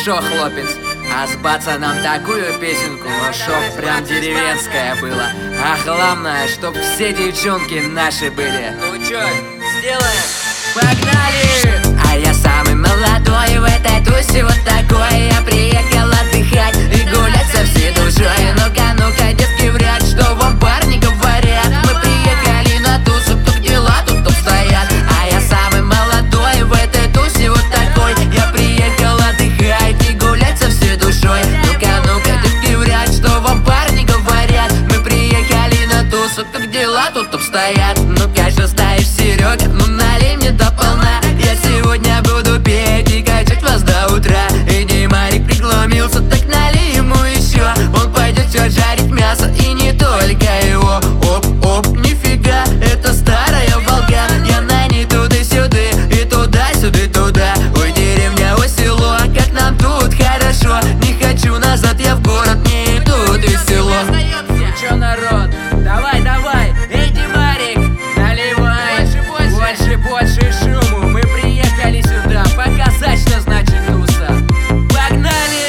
шо, хлопец? А с пацаном такую песенку, ну чтоб прям деревенская была. А главное, чтоб все девчонки наши были. Ну чё, сделаем? Погнали! А я самый молодой в этой тусе, вот такой. Я приехал отдыхать и гулять со всей душой. Ну-ка, ну-ка, детки, вряд, что вам парни говорят. Мы приехали на тусу, кто дела, тут стоят. А я самый молодой в этой тусе, вот такой. Я приехал отдыхать и гулять со всей душой. Ну-ка, ну-ка, детки, вряд, что вам парни говорят. Мы приехали на тусу, как дела тут обстоят. Ну-ка, что стоишь, Серега, ну налей мне до полна. Я сегодня буду петь и качать вас до утра. И Димарик пригломился, так налей ему еще. Он пойдет все жарить мясо, и не только его. Оп-оп, нифига, это старая Волга. Я на ней туда-сюда, и туда-сюда, и туда. Ой, деревня, ой, село, как нам тут хорошо. Не хочу назад, я в город, мне и тут весело. Чё, народ, давай, давай, эй, Димарик, наливай. Больше шуму, мы приехали сюда показать, что значит туса. Погнали!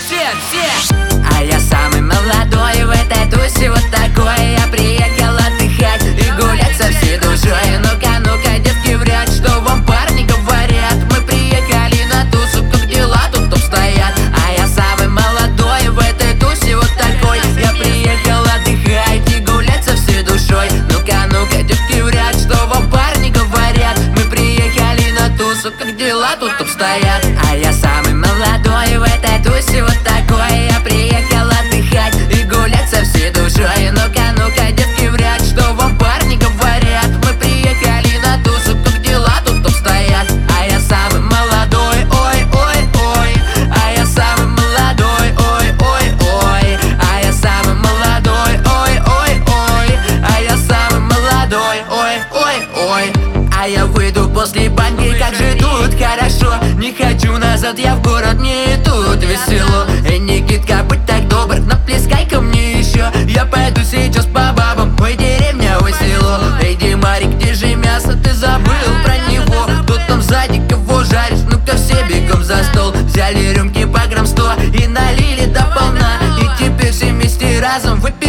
Все! А я самый молодой в этой тусе, вот такой. Я приехал отдыхать и гулять со всей душой. Ну-ка, ну-ка, детки, вряд, что вам парни говорят. Мы приехали на тусу, как дела тут обстоят. А я самый молодой в этой тусе, вот такой. Я приехал отдыхать и гулять со всей душой. Ну-ка, ну-ка, детки, вряд, что вам парни говорят. Мы приехали на тусу, как дела тут обстоят. А я самый молодой в этой тусе, вот такой. Я приехал отдыхать и гулять со всей душой. Ну-ка, ну-ка, детки, вряд, что вам парни говорят. Мы приехали на тусу, как дела тут обстоят. А я самый молодой, ой-ой-ой. А я самый молодой, ой-ой-ой. А я самый молодой, ой-ой-ой. А я самый молодой, ой-ой-ой. А я выйду после баньки, как же тут хорошо. Не хочу назад, я в город, мне и тут весело. Эй, Никитка, будь так добр, наплескай ко мне еще. Я пойду сейчас по бабам, ой, деревня, ой, село. Эй, Димарик, где же мясо, ты забыл про него? Кто там сзади, кого жаришь, ну-ка все бегом за стол. Взяли рюмки по грамм 100 и налили до полна. И теперь все вместе разом выпьем